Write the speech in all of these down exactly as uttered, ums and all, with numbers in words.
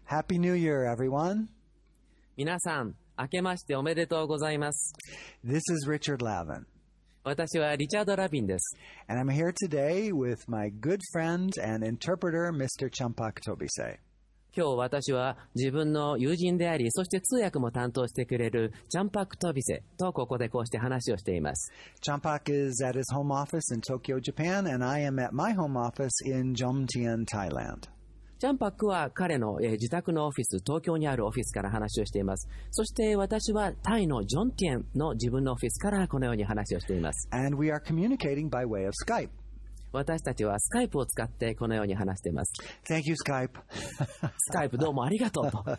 Happy New Year, everyone. 皆さん、明けましておめでとうございます。 This is Richard Lavin. 私はリチャード・ラビンです。 And I'm here today with my good friend and interpreter, Mister Champak Tobise. 今日私は自分の友人であり、そして通訳も担当してくれるチャンパク・トビセとここでこうして話をしています。 Champak is at his home office in Tokyo, Japan, and I am at my home office in Jomtien, Thailand. チャンパックは彼の、えー、自宅のオフィス、東京にあるオフィスから話をしています。そして私はタイのジョンティエンの自分のオフィスからこのように話をしています。 And we are communicating by way of Skype. 私たちはスカイプを使ってこのように話しています。 Thank you, Skype. スカイプどうもありがとうと。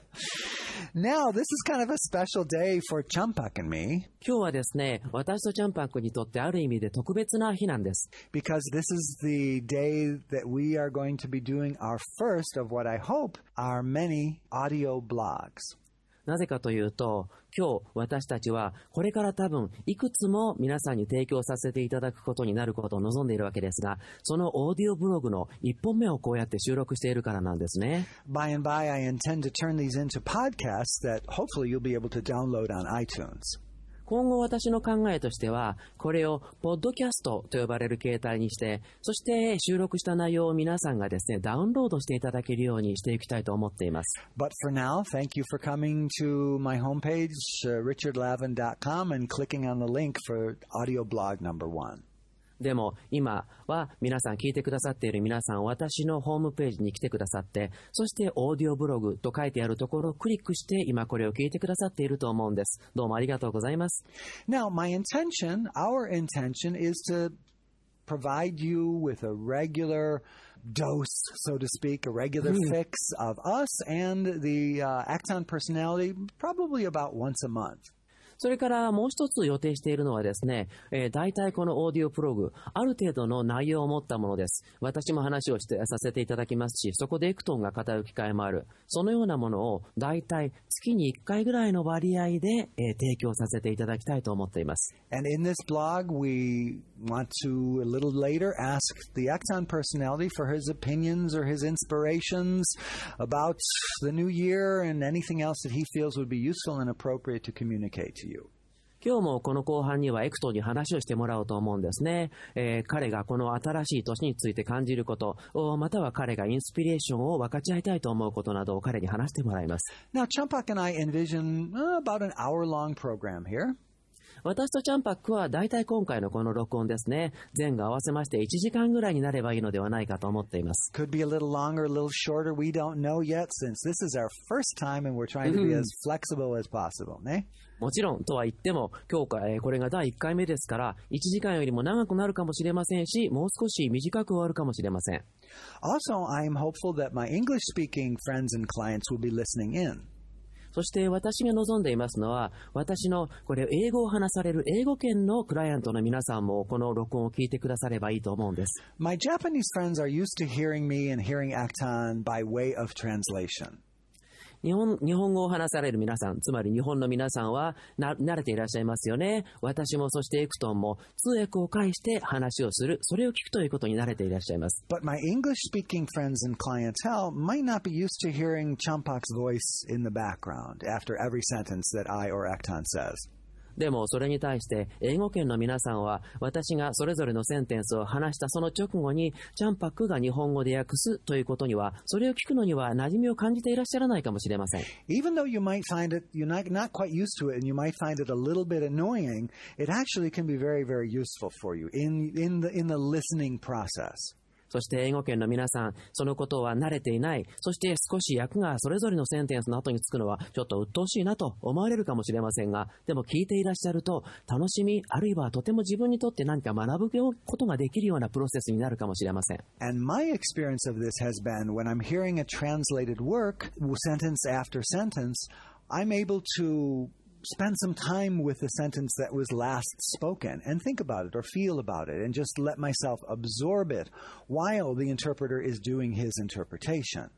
Now, this is kind of a special day for Champak and me. 今日はですね、私とチャンパックにとってある意味で特別な日なんです。 Because this is the day that we are going to be doing our first of what I hope are many audio blogs. なぜかというと、今日私たちはこれから多分いくつも皆さんに提供させていただくことになることを望んでいるわけですが、そのオーディオブログの一本目をこうやって収録しているからなんですね。 By and by, I intend to turn these into podcasts that hopefully you'll be able to download on iTunes. 今後私の考えとしては、これをポッドキャストと呼ばれる形態にして、そして収録した内容を皆さんがですね、ダウンロードしていただけるようにしていきたいと思っています。 But for now, thank you for coming to my homepage, uh, richard lavin dot com, and clicking on the link for audio blog number one. でも今は皆さん聞いてくださっている皆さん、私のホームページに来てくださって、そしてオーディオブログと書いてあるところをクリックして今これを聞いてくださっていると思うんです。どうもありがとうございます。 Now, my intention, our intention is to provide you with a regular dose, so to speak, a regular fix of us and the uh, Acton personality, probably about once a month. それからもう一つ予定しているのはですね、えー、大体このオーディオプログ、ある程度の内容を持ったものです。私も話をしてさせていただきますし、そこでエクトンが語る機会もある。そのようなものを大体月にいっかいぐらいの割合で、えー、提供させていただきたいと思っています。 And in this blog, we want to a little later ask the Acton personality for his opinions or his inspirations about the new year and anything else that he feels would be useful and appropriate to communicate to you. 今日もこの後半にはエクトンに話をしてもらおうと思うんですね。えー、彼がこの新しい年について感じること、または彼がインスピレーションを分かち合いたいと思うことなどを彼に話してもらいます。 Now, Champak and I envision uh, about an hour-long program here. 私とチャンパックは大体今回のこの録音ですね、前後合わせましていちじかんぐらいになればいいのではないかと思っています。 Could be a little longer, a little shorter. We don't know yet since this is our first time and we're trying to be as flexible as possible, ね。 もちろんとは言っても、今日これがだいいっかいめですから、いちじかんよりも長くなるかもしれませんし、もう少し短く終わるかもしれません。 Also, I am hopeful that my English-speaking friends and clients will be listening in. そして私が望んでいますのは、私のこれ英語を話される英語圏のクライアントの皆さんもこの録音を聞いてくださればいいと思うんです。 My Japanese friends are used to hearing me and hearing Acton by way of translation. 日本、日本語を話される皆さん、つまり日本の皆さんはな慣れていらっしゃいますよね。私もそしてエクトンも通訳を介して話をする、それを聞くということに慣れていらっしゃいます。 But my English-speaking friends and clientele might not be used to hearing Champak's voice in the background after every sentence that I or Acton says. でもそれに対して英語圏の皆さんは私がそれぞれのセンテンスを話したその直後にチャンパックが日本語で訳すということにはそれを聞くのには馴染みを感じていらっしゃらないかもしれません。 Even though you might find it, you're not, not quite used to it and you might find it a little bit annoying, it actually can be very, very useful for you in, in, the, in the listening process. そして英語圏の皆さん、そのことは慣れていない。そして少し訳がそれぞれのセンテンスの後につくのはちょっと鬱陶しいなと思われるかもしれませんが、でも聞いていらっしゃると楽しみ、あるいはとても自分にとって何か学ぶことができるようなプロセスになるかもしれません。 And my experience of this has been when I'm hearing a translated work, sentence after sentence, I'm able to...spend some time with the sentence that was last spoken and think about it or feel about it and just let myself absorb it while the interpreter is doing his interpretation.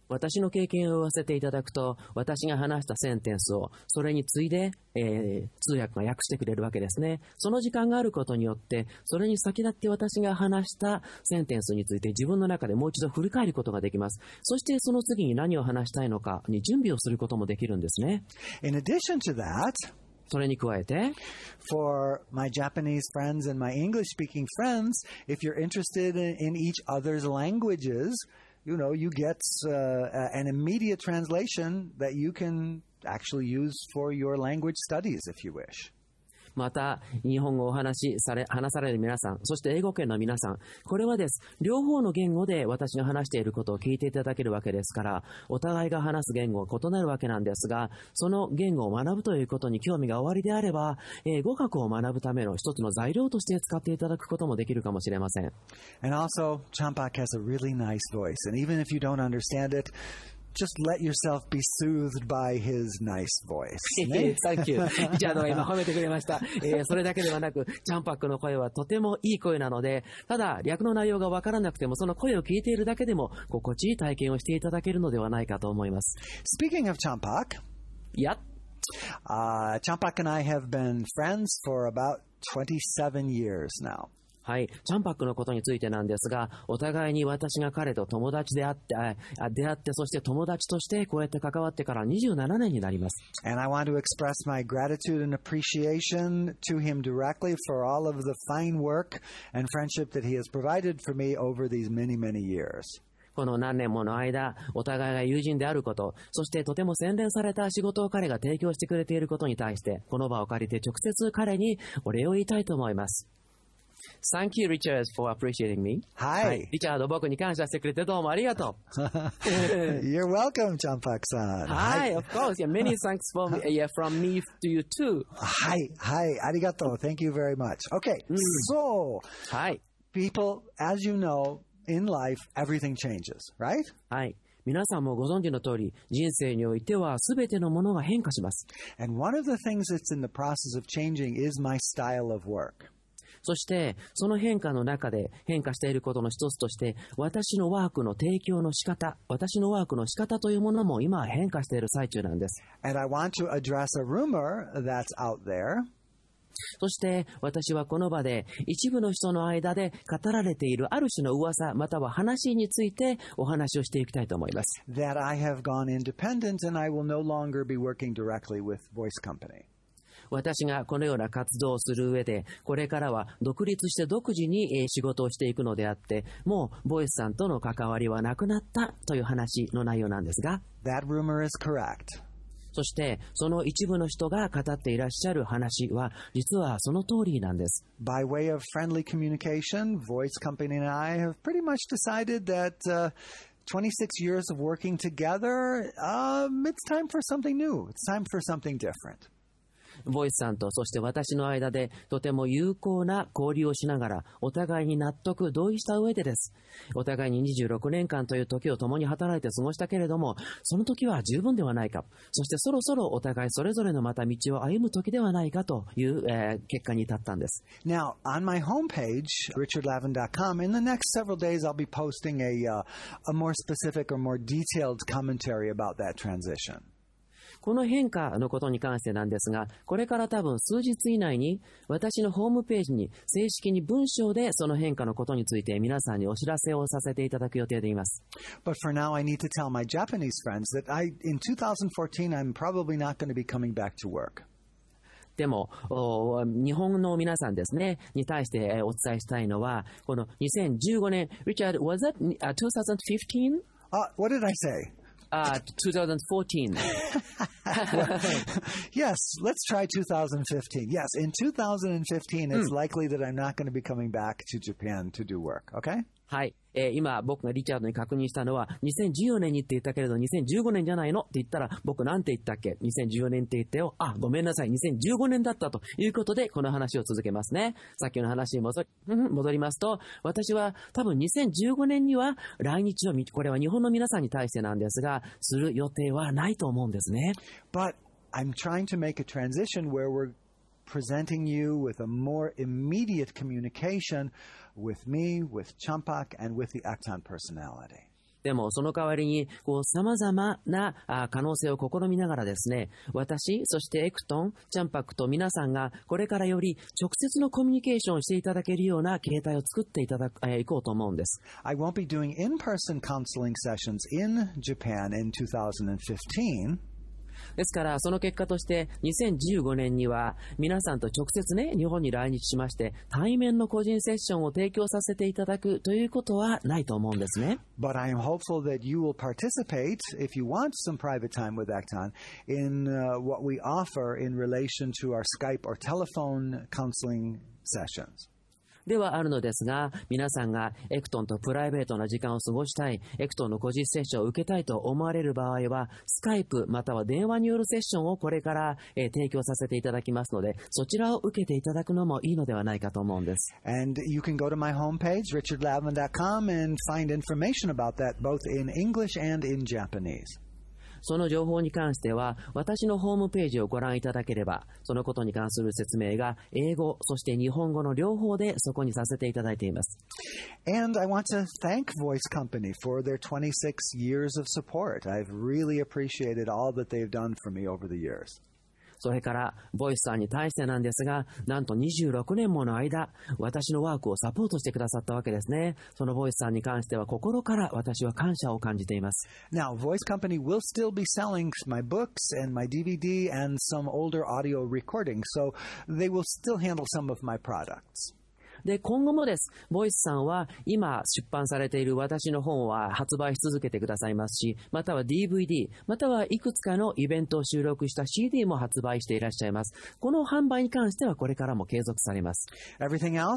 私の経験を言わせていただくと、私が話したセンテンスを、それに次いで、えー、通訳が訳してくれるわけですね。その時間があることによって、それに先立って私が話したセンテンスについて自分の中でもう一度振り返ることができます。そしてその次に何を話したいのかに準備をすることもできるんですね。 In addition to that, それに加えて、 for my Japanese friends and my English-speaking friends, if you're interested in, in each other's languages, you know, you get uh, an immediate translation that you can actually use for your language studies if you wish. また、日本語を話しされ、話される皆さん、そして英語圏の皆さん、これはです。両方の言語で私が話していることを聞いていただけるわけですから、お互いが話す言語は異なるわけなんですが、その言語を学ぶということに興味がおありであれば、えー、語学を学ぶための一つの材料として使っていただくこともできるかもしれません。 And also, Champak has a really nice voice, and even if you don't understand it, just let yourself be soothed by his nice voice. Thank you. リチャードが今褒めてくれました。えー、それだけではなく、チャンパックの声はとてもいい声なので、ただ、略の内容がわからなくても、その声を聞いているだけでも、心地いい体験をしていただけるのではないかと思います。 Speaking of Champak, yeah. uh, Champak and I have been friends for about twenty-seven years now. はい。チャンパックのことについてなんですが、お互いに私が彼と友達であって、あ出会って、そして友達としてこうやって関わってからにじゅうななねんになります。 And I want to express my gratitude and appreciation to him directly for all of the fine work and friendship that he has provided for me over these many, many years. この何年もの間、お互いが友人であること、そしてとても洗練された仕事を彼が提供してくれていることに対して、この場を借りて直接彼にお礼を言いたいと思います。Thank you, Richard, for appreciating me. はい。はい、 リチャード、僕に感謝してくれてどうもありがとう。 You're welcome, Champak-san. はい、of course. Yeah, many thanks for me, yeah, from me to you too. はい、はい、ありがとう。Thank you very much. Okay, so, はい。 people, as you know, in life, everything changes, right? はい。皆さんもご存知の通り、人生においては全てのものが変化します。 And one of the things that's in the process of changing is my style of work. そして、その変化の中で変化していることの一つとして、私のワークの提供の仕方、私のワークの仕方というものも今変化している最中なんです。 And I want to address a rumor that's out there. そして、私はこの場で一部の人の間で語られているある種の噂、または話についてお話をしていきたいと思います。 That I have gone independent and I will no longer be working directly with Voice Company. 私がこのような活動をする上で、これからは独立して独自に仕事をしていくのであって、もうボイスさんとの関わりはなくなったという話の内容なんですが、 That rumor is correct. そしてその一部の人が語っていらっしゃる話は実はその通りなんです。 By way of friendly communication, Voice Company and I have pretty much decided that、uh, twenty-six years of working together, um, it's time for something new. It's time for something different. ボイスさんとそして私の間でとても有効な交流をしながらお互いに納得同意した上でです。お互いににじゅうろくねんかんという時を共に働いて過ごしたけれども、その時は十分ではないか。そしてそろそろお互いそれぞれのまた道を歩む時ではないかという、えー、結果に至ったんです。 Now, on my homepage, richard lavin dot com, in the next several days I'll be posting a,、uh, a more specific or more detailed commentary about that transition. この変化のことに関してなんですが、これから多分数日以内に私のホームページに正式に文章でその変化のことについて皆さんにお知らせをさせていただく予定でいます。 But for now, I need to tell my Japanese friends that I, in twenty fourteen, I'm probably not going to be coming back to work. でも、日本の皆さんですね、に対してお伝えしたいのは、このにせんじゅうごねん、Richard, was that twenty fifteen? Uh, what did I say?Uh, twenty fourteen. well, yes, let's try twenty fifteen. Yes, in twenty fifteen, it's、mm. likely that I'm not going to be coming back to Japan to do work, okay? はい。えー、今、僕がリチャードに確認したのは、にせんじゅうよねんにって言ったけれど、にせんじゅうごねんじゃないのって言ったら、僕なんて言ったっけ ?にせんじゅうよねんって言ったよ。あ、ごめんなさい。にせんじゅうごねんだったということで、この話を続けますね。さっきの話に戻り、戻りますと、私は多分にせんじゅうごねんには来日を、これは日本の皆さんに対してなんですが、する予定はないと思うんですね。 But I'm trying to make a transition where we're presenting you with a more immediate communication with me, with Champak, and with the Acton personality. でもその代わりにこう様々なあ可能性を試みながらですね、私、そしてエクトン、チャンパクと皆さんがこれからより直接のコミュニケーションをしていただけるような形態を作っていただく、えー、いこうと思うんです。 I won't be doing in-person counseling sessions in Japan in two thousand fifteen. ですからその結果としてにせんじゅうごねんには皆さんと直接ね日本に来日しまして対面の個人セッションを提供させていただくということはないと思うんですね。 But I am hopeful that you will participate if you want some private time with Acton in uh, what we offer in relation to our Skype or telephone counseling sessions. ではあるのですが、皆さんがエクトンとプライベートな時間を過ごしたい、エクトンの個人セッションを受けたいと思われる場合は、スカイプまたは電話によるセッションをこれから、えー、提供させていただきますので、そちらを受けていただくのもいいのではないかと思うんです。 And you can go to my homepage, richard lavin dot com, and find information about that both in English and in Japanese. その情報に関しては私のホームページをご覧いただければそのことに関する説明が英語そして日本語の両方でそこにさせていただいています。 And I want to thank Voice Company for their twenty-six years of support. I've really appreciated all that they've done for me over the years. それからボイスさんに対してなんですが、なんとにじゅうろくねんもの間私のワークをサポートしてくださったわけですね。そのボイスさんに関しては心から私は感謝を感じています。 Now, Voice Company will still be selling my books and my D V D and some older audio recordings, so they will still handle some of my products. で、今後もです。ボイスさんは今出版されている私の本は発売し続けてくださいますし、または ディーブイディー、またはいくつかのイベントを収録した シーディー も発売していらっしゃいます。この販売に関してはこれからも継続されます。 Everything else,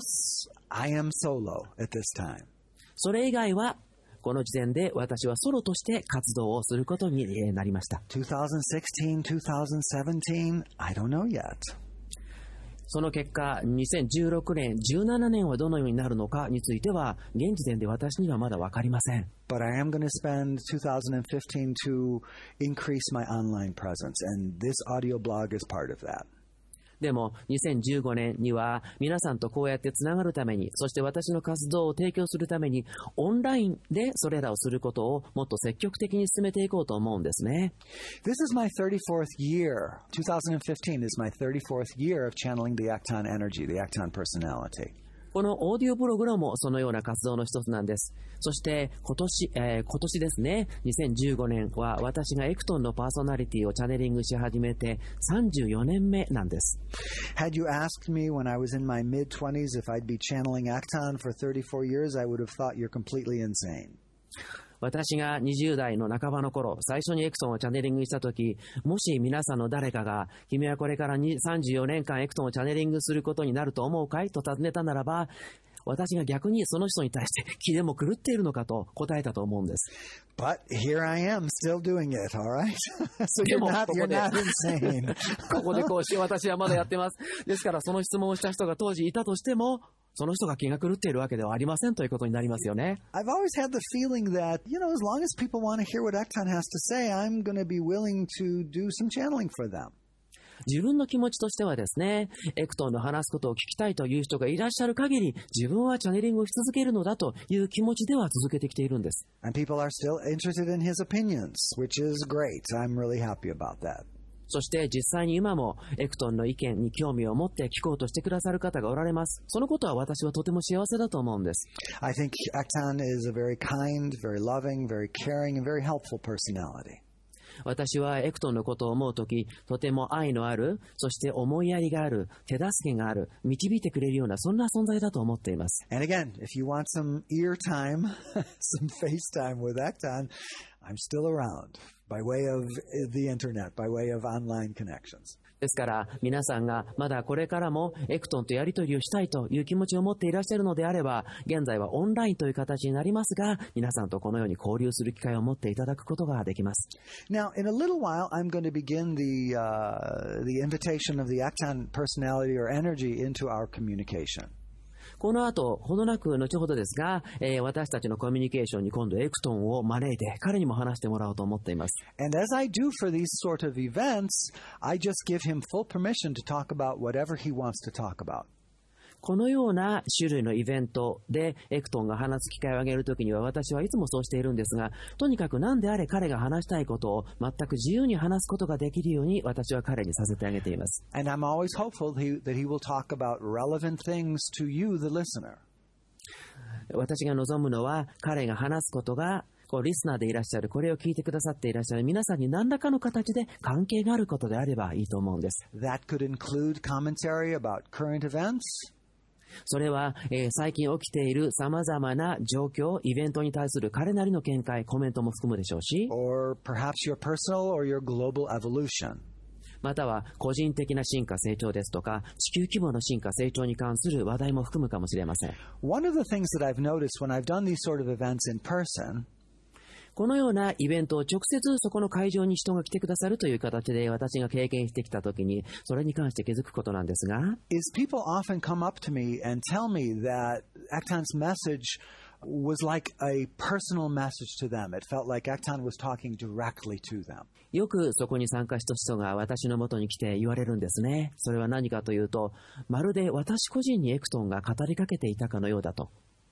I am solo at this time. それ以外はこの時点で私はソロとして活動をすることになりました。 twenty sixteen, twenty seventeen, I don't know yet. その結果、にせんじゅうろくねん、じゅうななねんはどのようになるのかについては、現時点で私にはまだ分かりません。 But I am going to spend twenty fifteen to increase my online presence, and this audio blog is part of that. でもにせんじゅうごねんには皆さんとこうやってつながるために、そして私の活動を提供するためにオンラインでそれらをすることをもっと積極的に進めていこうと思うんですね。 This is my thirty-fourth year. twenty fifteen is my thirty-fourth year of channeling the Acton energy, the Acton personality. このオーディオプログラムもそのような活動の一つなんです。そして今年、えー、今年ですね、にせんじゅうごねんは私がエクトンのパーソナリティをチャネリングし始めてさんじゅうよねんめなんです。 Had you asked me when I was in my mid-twenties if I'd be channeling Acton for thirty-four years, I would have thought you're completely insane. 私がにじゅう代の半ばの頃、最初にエクトンをチャネリングしたとき、もし皆さんの誰かが、君はこれからさんじゅうよねんかんエクトンをチャネリングすることになると思うかいと尋ねたならば、私が逆にその人に対して気でも狂っているのかと答えたと思うんです。 But here I am still doing it, all right? So you're not, you're not insane. ここでこうして私はまだやってます。ですからその質問をした人が当時いたとしても、その人が気が狂っているわけではありませんということになりますよね。 I've always had the feeling that, you know, as long as people want to hear what Acton has to say, I'm going to be willing to do some channeling for them. 自分の気持ちとしてはですね、エクトンの話すことを聞きたいという人がいらっしゃる限り、自分はチャネリングをし続けるのだという気持ちでは続けてきているんです。 And people are still interested in his opinions, which is great. I'm really happy about that. そして実際に今もエクトンの意見に興味を持って聞こうとしてくださる方がおられます。そのことは私はとても幸せだと思うんです。 I think Acton is a very kind, very loving, very caring, and very helpful personality. 私はエクトンのことを思うとき、とても愛のある、そして思いやりがある、手助けがある、導いてくれるようなそんな存在だと思っています。 And again, if you want some ear time, some face time with Acton, I'm still around by way of the internet, by way of online connections. ですから皆さんがまだこれからもエクトンとやり取りをしたいという気持ちを持っていらっしゃるのであれば、現在はオンラインという形になりますが、皆さんとこのように交流する機会を持っていただくことができます。 Now, in a little while, I'm going to begin the, uh, the invitation of the Acton personality or energy into our communication. この後、ほどなく後ほどですが、えー、私たちのコミュニケーションに今度エクトンを招いて彼にも話してもらおうと思っています。 And as I do for these sort of events, I just give him full permission to talk about whatever he wants to talk about. このような種類のイベントでエクトンが話す機会をあげるときには私はいつもそうしているんですが、とにかく何であれ彼が話したいことを全く自由に話すことができるように私は彼にさせてあげています。 And I'm always hopeful that he, that he will talk about relevant things to you, the listener. 私が望むのは彼が話すことがこうリスナーでいらっしゃる、これを聞いてくださっていらっしゃる皆さんに何らかの形で関係があることであればいいと思うんです。 That could include commentary about current events. それは、えー、最近起きている様々な状況、イベントに対する彼なりの見解、コメントも含むでしょうし、 or perhaps your personal or your global evolution. または個人的な進化成長ですとか、地球規模の進化成長に関する話題も含むかもしれません。 One of the things that I've noticed when I've done these sort of events in person, このようなイベントを直接そこの会場に人が来てくださるという形で私が経験してきたときに、それに関して気づくことなんですが、 is people often come up to me and tell me that Acton's message was like a personal message to them. It felt like Acton was talking directly to them. よくそこに参加した人が私の元に来て言われるんですね。それは何かというと、まるで私個人にエクトンが語りかけていたかのようだと。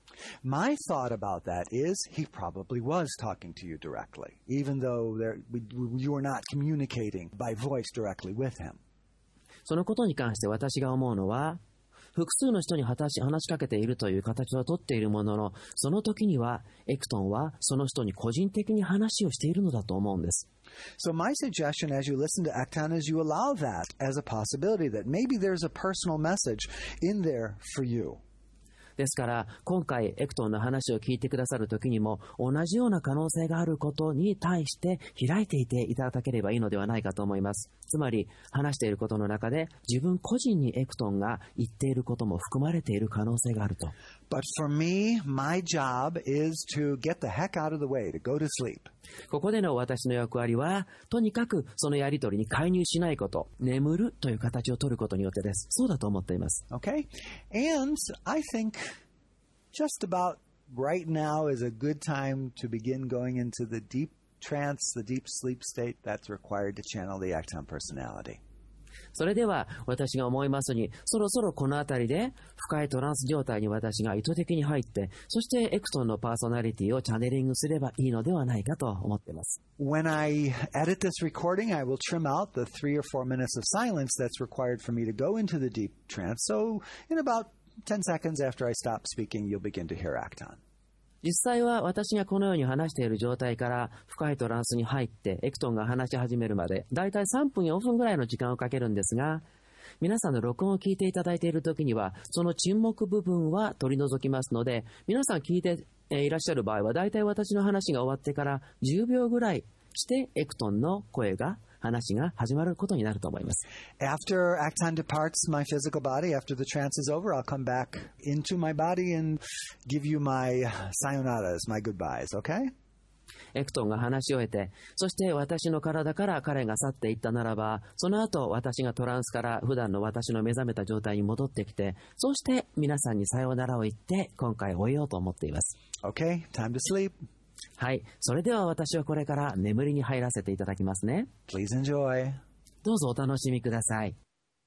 My thought about that is he probably was talking to you directly, even though there, you were not communicating by voice directly with him. そのことに関して私が思うのは、複数の人に話し、話しかけているという形をとっているものの、その時にはエクトンはその人に個人的に話をしているのだと思うんです。 So my suggestion as you listen to Acton is you allow that as a possibility that maybe there's a personal message in there for you. ですから今回エクトンの話を聞いてくださるときにも同じような可能性があることに対して開いていていただければいいのではないかと思います。つまり話していることの中で自分個人にエクトンが言っていることも含まれている可能性があると。 But for me, my job is to get the heck out of the way, to go to sleep. ここでの私の役割はとにかくそのやり取りに介入しないこと、眠るという形を取ることによってです。そうだと思っています。 Okay? And I think just about right now is a good time to begin going into the deep trance, the deep sleep state that's required to channel the Acton personality. それでは私が思いますに、そろそろこのあたりで深いトランス状態に私が意図的に入って、そしてエクトンのパーソナリティをチャネリングすればいいのではないかと思っています。 When I edit this recording, I will trim out the three or four minutes of silence that's required for me to go into the deep trance. So in about ten seconds after I stop speaking, you'll begin to hear Acton. 実際は私がこのように話している状態から深いトランスに入ってエクトンが話し始めるまでだいたいさんぷんよんぷんぐらいの時間をかけるんですが、皆さんの録音を聞いていただいているときにはその沈黙部分は取り除きますので、皆さん聞いていらっしゃる場合はだいたい私の話が終わってからじゅうびょうぐらいしてエクトンの声が話が始まることになると思います。 After Acton departs my physical body, after the trance is over, I'll come back into my body and give you my sayonaras, my goodbyes, okay? エクトンが話し終えて、そして私の体から彼が去っていったならば、その後私がトランスから普段の私の目覚めた状態に戻ってきて、そして皆さんにさようならを言って今回終えようと思っています。 Okay, time to sleep. はい、それでは私はこれから眠りに入らせていただきますね。 Please enjoy. どうぞお楽しみください。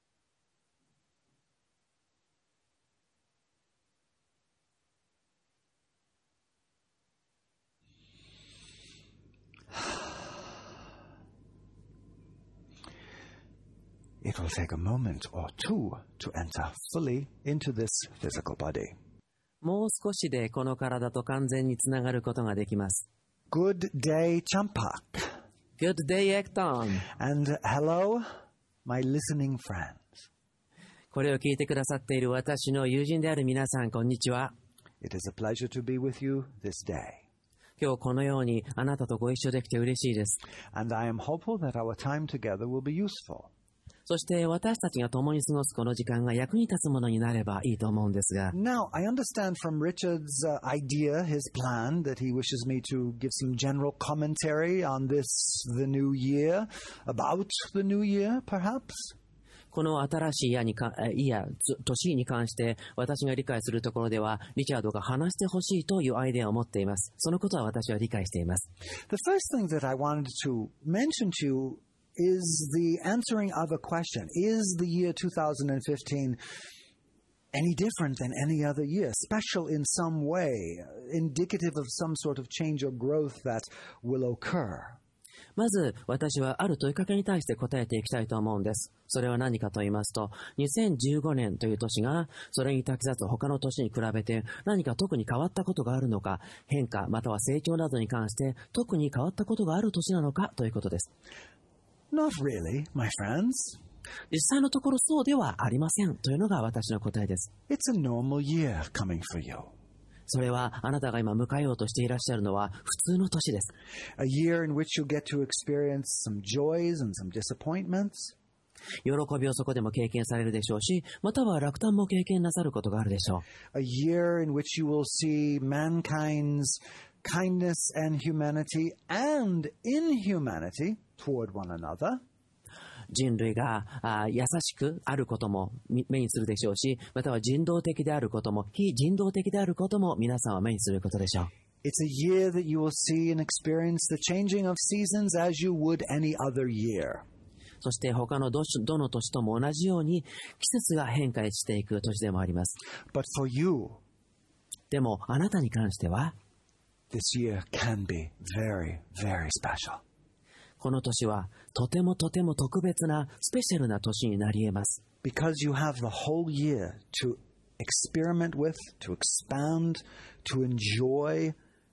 It will take a moment or two to enter fully into this physical body. もう少しでこの体と完全につながることができます。 Good day, Champak. Good day, Acton. And hello, my listening friends. これを聞いてくださっている私の友人である皆さん、こんにちは。 It is a pleasure to be with you this day. 今日このようにあなたとご一緒できて嬉しいです。 And I am hopeful that our time together will be useful. そして私たちが共に過ごすこの時間が役に立つものになればいいと思うんですが。 Now, I understand from Richard's、uh, idea, his plan, that he wishes me to give some general commentary on this, the new year, about the new year, perhaps? この新しい夜にか、いや、年に関して私が理解するところでは、リチャードが話してほしいというアイデアを持っています。そのことは私は理解しています。 The first thing that I wanted to mention to you is the answering of a question. Is the year twenty fifteen any different than any other year, special in some way, indicative of some sort of change or growth that will occur. まず、私はある問いかけに対して答えていきたいと思うんです。それは何かと言いますと、にせんじゅうごねんという年が、それに先立つ他の年に比べて何か特に変わったことがあるのか、変化または成長などに関して特に変わったことがある年なのかということです。 Not really, my friends. 実際のところそうではありませんというのが私の答えです。 It's a normal year coming for you. それはあなたが今迎えようとしていらっしゃるのは普通の年です。 A year in which you get to experience some joys and some disappointments. 喜びをそこでも経験されるでしょうし、または落胆も経験なさることがあるでしょう。A year in which you will see mankind's kindness and humanity and inhumanity toward one another. 人類があ優しくあることも目にするでしょうし、または人道的であることも非人道的であることも皆さんは目にすることでしょう。 It's a year that you will see and experience the changing of seasons as you would any other year. そして他のど, どの年とも同じように季節が変化していく年でもあります。 But for you, でもあなたに関しては This year can be very, very special. この年はとてもとても特別なスペシャルな年になり得ます。 Because you have the whole year to experiment with, to expand, to enjoy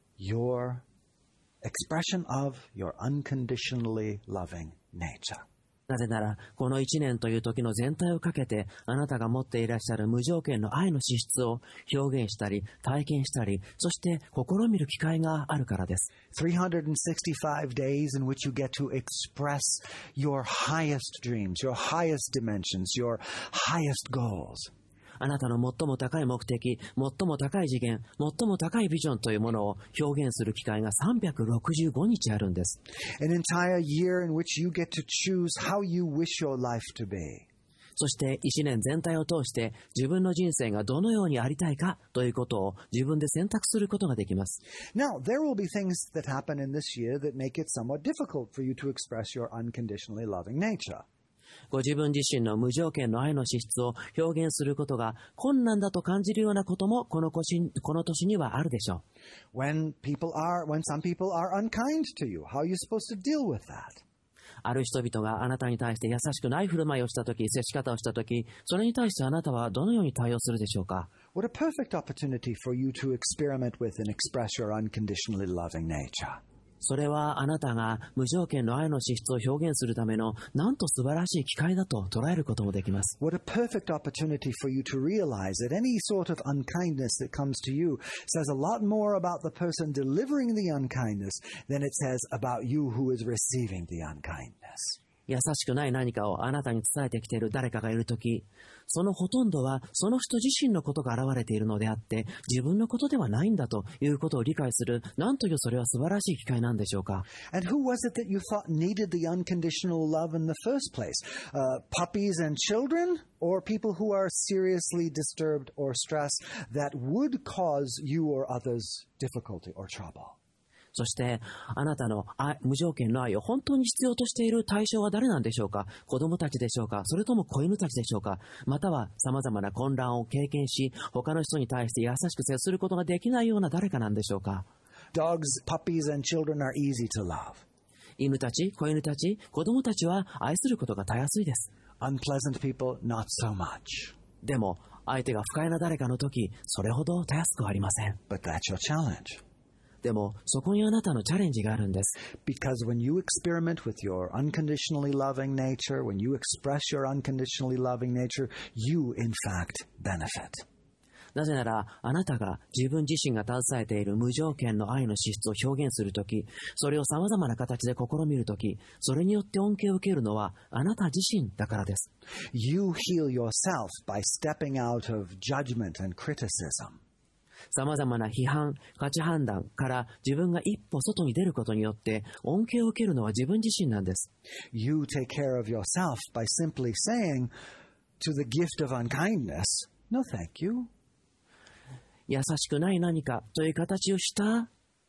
your expression of your unconditionally loving nature. なぜなら、この一年という時の全体をかけて、あなたが持っていらっしゃる無条件の愛の資質を表現したり、体験したり、そして試みる機会があるからです。 three hundred sixty-five days in which you get to express your highest dreams, your highest dimensions, your highest goals. あなたの最も高い目的、最も高い次元、最も高いビジョンというものを表現する機会がさんびゃくろくじゅうごにちあるんです。 An entire year in which you get to choose how you wish your life to be. そして一年全体を通して自分の人生がどのようにありたいかということを自分で選択することができます。 Now, there will be things that happen in this year that make it somewhat difficult for you to express your unconditionally loving nature. ご自分自身の無条件の愛の資質を表現することが困難だと感じるようなこともこの年、この年にはあるでしょう。When people are, when some people are unkind to you, how are you supposed to deal with that? ある人々があなたに対して優しくない振る舞いをしたとき、接し方をしたとき、それに対してあなたはどのように対応するでしょうか。 What a perfect opportunity for you to experiment with and express your unconditionally loving nature. それはあなたが無条件の愛の資質を表現するためのなんと素晴らしい機会だと捉えることもできます。 What a perfect opportunity for you to realize that any sort of unkindness that comes to you says a lot more about the person delivering the unkindness than it says about you who is receiving the unkindness. 優しくない何かをあなたに伝えてきている誰かがいるとき、そのほとんどはその人自身のことが現れているのであって、自分のことではないんだということを理解する、なんというそれは素晴らしい機会なんでしょうか。 And who was it that you thought needed the unconditional love in the first place? Uh, puppies and children? Or people who are seriously disturbed or stressed that would cause you or others difficulty or trouble? そして、あなたの愛無条件の愛を本当に必要としている対象は誰なんでしょうか。子供たちでしょうか。それとも子犬たちでしょうか。または様々な混乱を経験し、他の人に対して優しく接することができないような誰かなんでしょうか。 Dogs, puppies, and children are easy to love. 犬たち、子犬たち、子供たちは愛することがたやすいです。 Unpleasant people, not so much. でも、相手が不快な誰かの時、それほどたやすくはありません。 But that's your challenge. でも、そこにあなたのチャレンジがあるんです。 Because when you experiment with your unconditionally loving nature, when you express your unconditionally loving nature, you in fact benefit. なぜなら、あなたが自分自身が携えている無条件の愛の資質を表現するとき、それを様々な形で試みるとき、それによって恩恵を受けるのはあなた自身だからです。 You heal yourself by stepping out of judgment and criticism. 様々な批判、価値判断から自分が一歩外に出ることによって恩恵を受けるのは自分自身なんです。 You take care of yourself by simply saying to the gift of unkindness, no thank you. 優しくない何かという形をした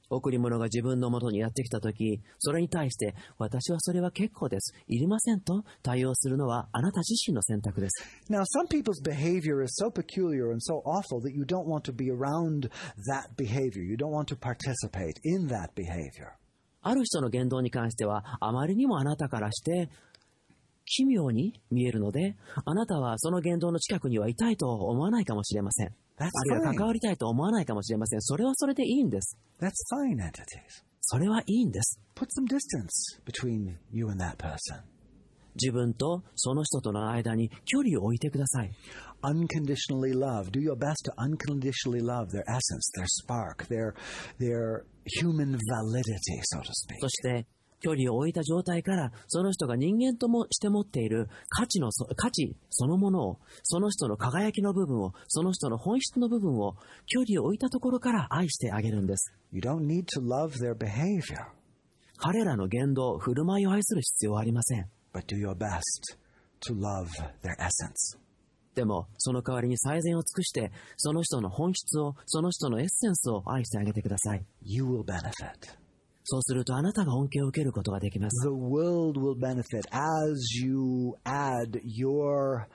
贈り物が自分の元にやってきたとき、それに対して、私はそれは結構です。いりませんと対応するのはあなた自身の選択です。 Now, some people's behavior is so peculiar and so awful that you don't want to be around that behavior. You don't want to participate in that behavior. ある人の言動に関しては、あまりにもあなたからして、奇妙に見えるので、あなたはその言動の近くにはいたいと思わないかもしれません。あるいは関わりたいと思わないかもしれません。それはそれでいいんです。 That's fine, entities. それはいいんです。 Put some distance between you and that person. 自分とその人との間に距離を置いてください。 Unconditionally love. Do your best to unconditionally love their essence, their spark, their, their human validity, so to speak. そして、距離を置いた状態から、その人が人間ともして持っている価値の、価値そのものを、その人の輝きの部分を、その人の本質の部分を、距離を置いたところから愛してあげるんです。 You don't need to love their behavior. 彼らの言動、振る舞いを愛する必要はありません。 But do your best to love their essence. でも、その代わりに最善を尽くして、その人の本質を、その人のエッセンスを愛してあげてください。 You will benefit. そうするとあなたが恩恵を受けることができます。 The world will benefit as you add your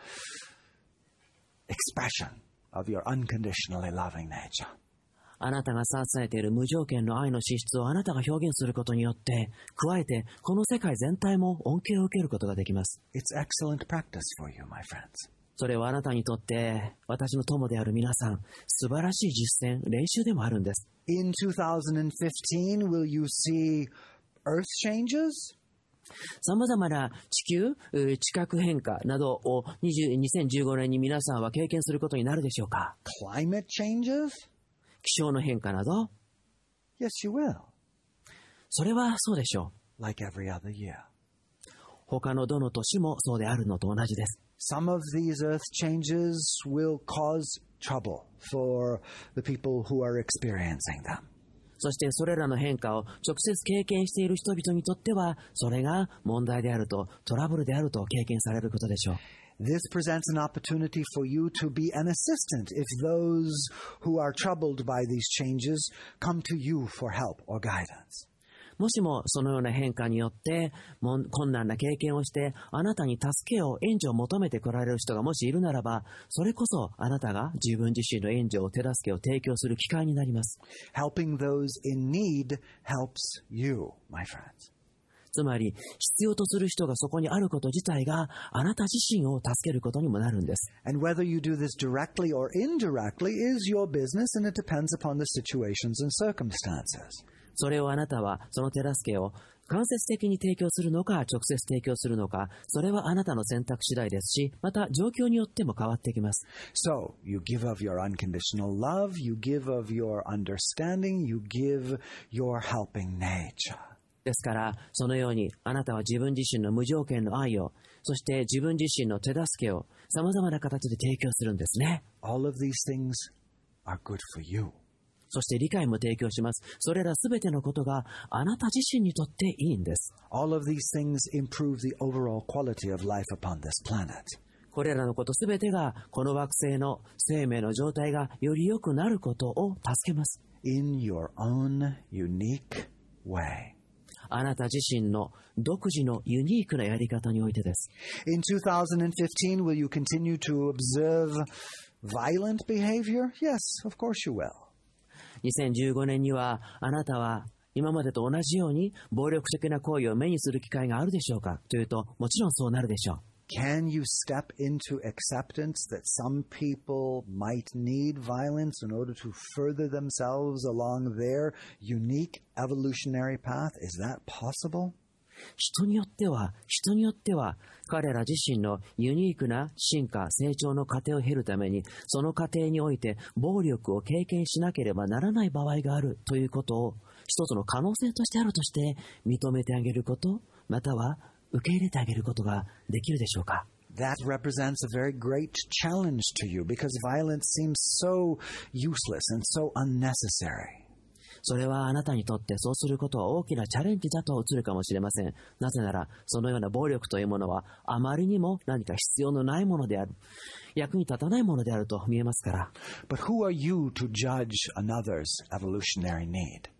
expression of your unconditionally loving nature. あなたが支えている無条件の愛の資質をあなたが表現することによって、加えてこの世界全体も恩恵を受けることができます。 It's excellent practice for you, my friends. それはあなたにとって私の友である皆さん、素晴らしい実践、練習でもあるんです。 In twenty fifteen, will you see earth changes? さまざまな地球、地殻変化などをにせんじゅうごねんに皆さんは経験することになるでしょうか？ Climate changes? 気象の変化など？ Yes, you will. それはそうでしょう。Like every other year. 他のどの年もそうであるのと同じです。 Some of these earth changes will cause trouble for the people who are experiencing them. そしてそれらの変化を直接経験している人々にとっては、それが問題であると、トラブルであると経験されることでしょう。 This presents an opportunity for you to be an assistant if those who are troubled by these changes come to you for help or guidance. もしもそのような変化によって困難な経験をしてあなたに助けを援助を求めてこられる人がもしいるならば、それこそあなたが自分自身の援助を手助けを提供する機会になります。 Helping those in need helps you, my friends. つまり必要とする人がそこにあること自体があなた自身を助けることにもなるんです。 And whether you do this directly or indirectly is your business, and it depends upon the situations and circumstances. それをあなたはその手助けを間接的に提供するのか直接提供するのか、それはあなたの選択次第ですし、また状況によっても変わってきます。 So, you give of your unconditional love, you give of your understanding, you give your helping nature. ですからそのようにあなたは自分自身の無条件の愛を、そして自分自身の手助けをさまざまな形で提供するんですね。 All of these things are good for you. そして理解も提供します。それらすべてのことがあなた自身にとっていいんです。 All of these things improve the overall quality of life upon this planet. これらのことすべてがこの惑星の生命の状態がより良くなることを助けます。 In your own unique way. あなた自身の独自のユニークなやり方においてです。 In twenty fifteen, will you continue to observe violent behavior? Yes, of course you will. にせんじゅうごねんにはあなたは今までと同じように暴力的な行為を目にする機会があるでしょうかというと、もちろんそうなるでしょう。 Can you step into acceptance that some people might need violence in order to further themselves along their unique evolutionary path? Is that possible? 人によっては、人によっては、彼ら自身のユニークな進化、成長の過程を経るために、その過程において暴力を経験しなければならない場合があるということを、一つの可能性としてあるとして認めてあげること、または受け入れてあげることができるでしょうか。 That represents a very great challenge to you because violence seems so useless and so unnecessary. それはあなたにとってそうすることは大きなチャレンジだと映るかもしれません。なぜなら、そのような暴力というものはあまりにも何か必要のないものである。役に立たないものであると見えますから。 But who are you to judge another's evolutionary need?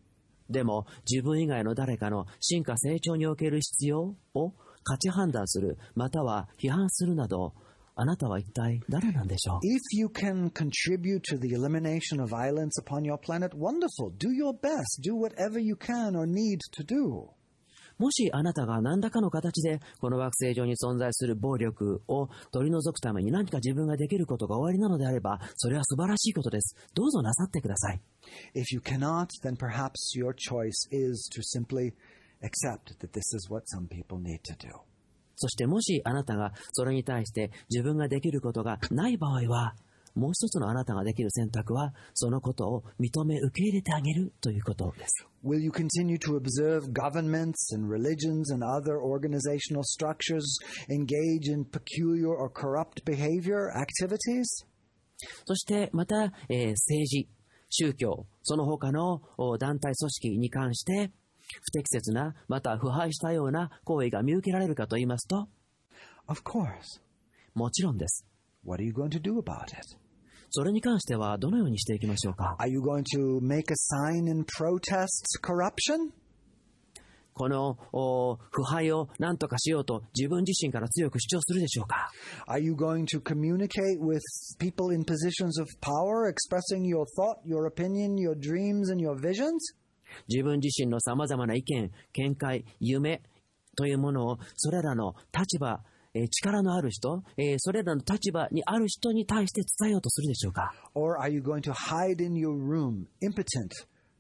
でも自分以外の誰かの進化成長における必要を価値判断する、または批判するなど、あなたは一体誰なんでしょう？ If you can contribute to the elimination of violence upon your planet, wonderful. Do your best. Do whatever you can or need to do. もしあなたが何らかの形でこの惑星上に存在する暴力を取り除くために何か自分ができることが終わりなのであれば、それは素晴らしいことです。どうぞなさってください。 If you cannot, then perhaps your choice is to simply accept that this is what some people need to do. そしてもしあなたがそれに対して自分ができることがない場合は、もう一つのあなたができる選択は、そのことを認め受け入れてあげるということです。 Will you continue to observe governments and religions and other organizational structures engage in peculiar or corrupt behavior, activities? そしてまた、えー、政治、宗教、その他の団体組織に関して不適切な、また腐敗したような行為が見受けられるかと言いますと、 Of course. もちろんです。 What are you going to do about it? それに関してはどのようにしていきましょうか？ Are you going to make a sign in protest corruption? この腐敗を何とかしようと自分自身から強く主張するでしょうか？ Are you going to communicate with people in positions of power, expressing your thought, your opinion, your dreams, and your visions? 自分自身のさまざまな意見、見解、夢というものをそれらの立場、えー、力のある人、えー、それらの立場にある人に対して伝えようとするでしょうか？ Or are you going to hide in your room, impotent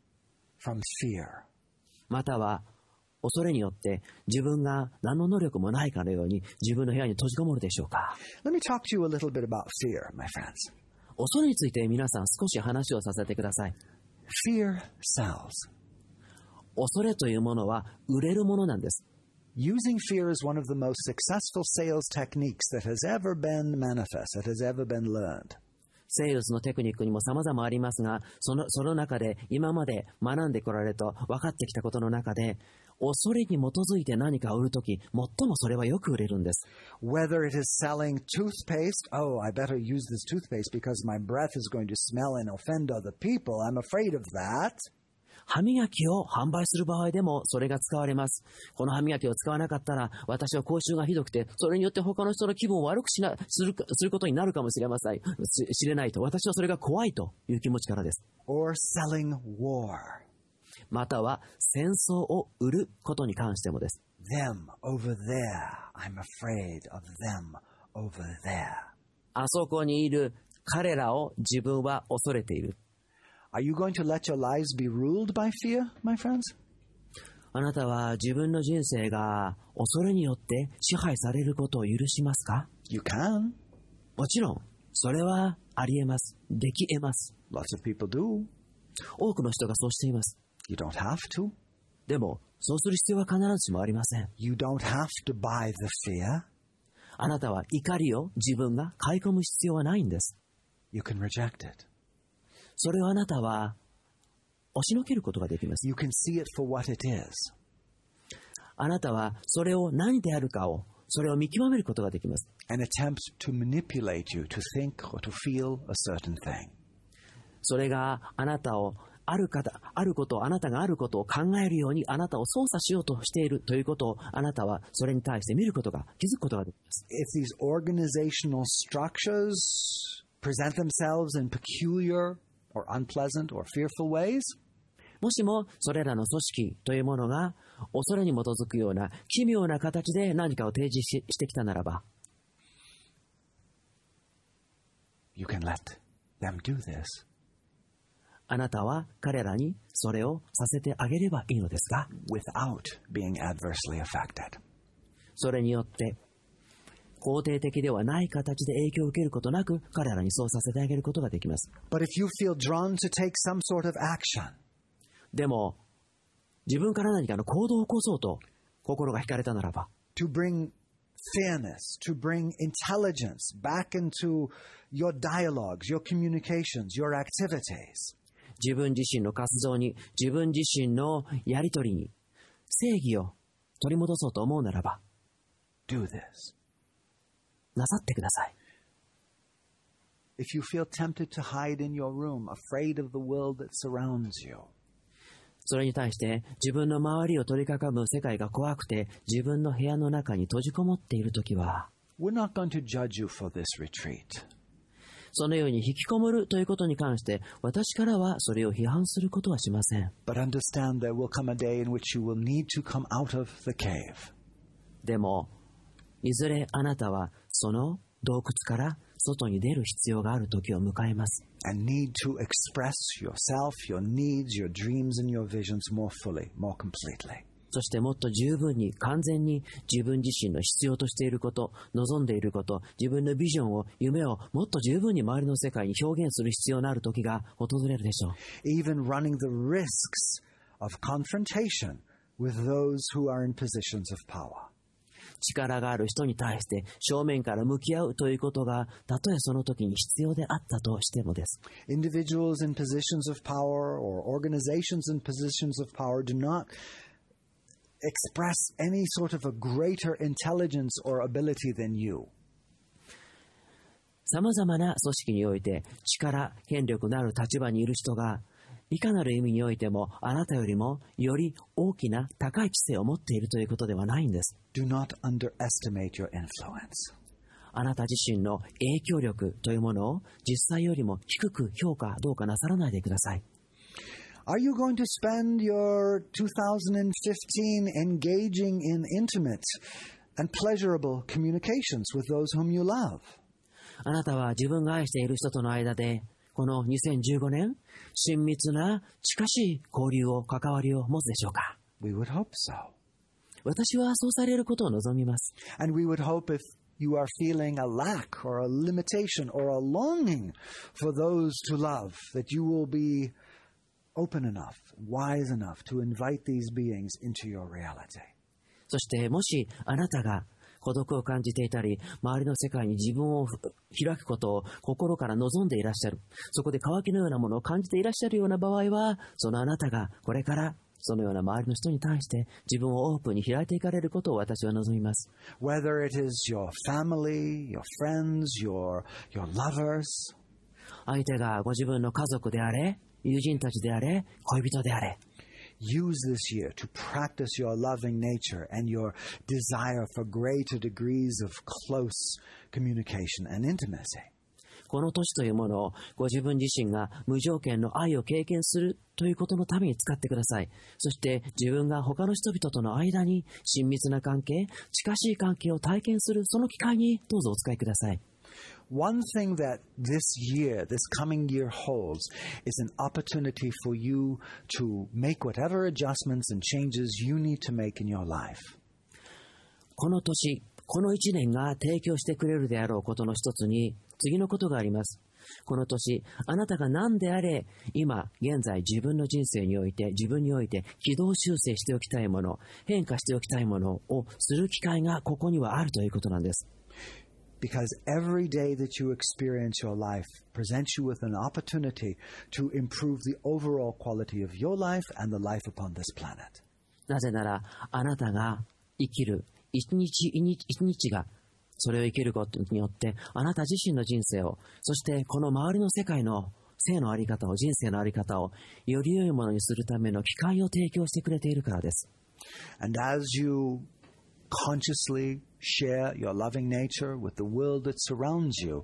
from fear? または恐れによって自分が何の能力もないかのように自分の部屋に閉じこもるでしょうか？ Let me talk to you a little bit about fear, my friends. 恐れについて皆さん少し話をさせてください。 Fear sells. 恐れというものは売れるものなんです。 Using fear is one of the most successful sales techniques that has ever been manifest, that has ever been learned. セールスのテクニックにも様々ありますが、その、その中で今まで学んでこられると分かってきたことの中で、恐れに基づいて何かを売るとき、最もそれはよく売れるんです。 Whether it is selling toothpaste, oh, I better use this toothpaste because my breath is going to smell and offend other people. I'm afraid of that. 歯磨きを販売する場合でもそれが使われます。この歯磨きを使わなかったら私は口臭がひどくて、それによって他の人の気分を悪くしなするすることになるかもしれません。知れないと。私はそれが怖いという気持ちからです。 Or selling war. または戦争を売ることに関してもです。 Them over there. I'm afraid of them over there. あそこにいる彼らを自分は恐れている。 Are you going to let your lives be ruled by fear, my friends? あなたは自分の人生が恐れによって支配されることを許しますか？ You can. もちろん、それはありえます。できえます。 Lots of people do. 多くの人がそうしています。 You don't have to. でも、そうする必要は必ずしもありません。 You don't have to buy the fear. あなたは怒りを自分が買い込む必要はないんです。 You can reject it. それをあなたは押しのけることができます。 You can see it for what it is. あなたはそれを何であるかを、それを見極めることができます。 An attempt to manipulate you to think or to feel a certain thing. それがあなたをある方、あることを、あなたがあることを考えるようにあなたを操作しようとしているということを、あなたはそれに対して見ることが、気づくことができます。 If these organizational structures present themselves in peculiar or unpleasant or fearful ways, もしもそれらの組織というものが恐れに基づくような奇妙な形で何かを提示 し, してきたならば、 you can let them do this. あなたは彼らにそれをさせてあげればいいのですが、 without being adversely affected. それによって肯定的ではない形で影響を受けることなく彼らにそうさせてあげることができます。 But if you feel drawn to take some sort of action, でも自分から何かの行動を起こそうと心が惹かれたならば、 to bring fairness, to bring intelligence back into your dialogues, your communications, your activities, 自分自身の活動に、自分自身のやり取りに正義を取り戻そうと思うならば、 do this. なさってください。 If you feel tempted to hide in your room, afraid of the world that surrounds you, それに対して自分の周りを取り囲む世界が怖くて自分の部屋の中に閉じこもっているときは、 we're not going to judge you for this retreat. そのように引きこもるということに関して私からはそれを批判することはしません。 But understand there will come a day in which you will need to come out of the cave. でもいずれあなたはその洞窟から外に出る必要がある時を迎えます。 And need to express yourself, your needs, your dreams, and your visions more fully, more completely. そしてもっと十分に完全に自分自身の必要としていること、望んでいること、自分のビジョンを、夢をもっと十分に周りの世界に表現する必要のある時が訪れるでしょう。 Even running the risks of confrontation with those who are in positions of power. 力がある人に対して正面から向き合うということが、たとえその時に必要であったとしてもです。 Individuals in positions of power or organizations in positions of power do not express any sort of a greater intelligence or ability than you. さまざまな組織において力、権力のある立場にいる人が、いかなる意味においてもあなたよりもより大きな高い知性を持っているということではないんです。 Do not underestimate your influence. あなた自身の影響力というものを実際よりも低く評価どうかなさらないでください。 Are you going to spend your two thousand fifteen engaging in intimate and pleasurable communications with those whom you love? あなたは自分が愛している人との間で、このにせんじゅうごねん、親密な近しい交流を、関わりを持つでしょうか？ We would hope so. 私はそうされることを望みます。 And we would hope if you are feeling a lack or a limitation or a longing for those to love, that you will be open enough, wise enough to invite these beings into your reality. そしてもしあなたが孤独を感じていたり、周りの世界に自分を開くことを心から望んでいらっしゃる、そこで渇きのようなものを感じていらっしゃるような場合は、そのあなたがこれからそのような周りの人に対して自分をオープンに開いていかれることを私は望みます。 Whether it is your family, your friends, your, your lovers, 相手がご自分の家族であれ、友人たちであれ、恋人であれ。 use this year to practice your loving nature and your desire for greater degrees of close communication and intimacy. この年というものをご自分自身が無条件の愛を経験するということのために使ってください。そして自分が他の人々との間に親密な関係、近しい関係を体験するその機会にどうぞお使いください。 One thing that this year, this coming year holds is an opportunity for you to make whatever adjustments and changes you need to make in your life. この年、この一年が提供してくれるであろうことの一つに次のことがあります。この年、あなたが何であれ、今、現在自分の人生において、自分において軌道修正しておきたいもの、変化しておきたいものをする機会がここにはあるということなんです。 Because every day that you experience your life presents you with an opportunity to improve the overall quality of your life and the life upon this planet. なぜなら、あなたが生きる一日一日一日が、それを生きることによって、あなた自身の人生を、そしてこの周りの世界の生のあり方を、人生のあり方を、より良いものにするための機会を提供してくれているからです。 And as you consciously share your loving nature with the world that surrounds you,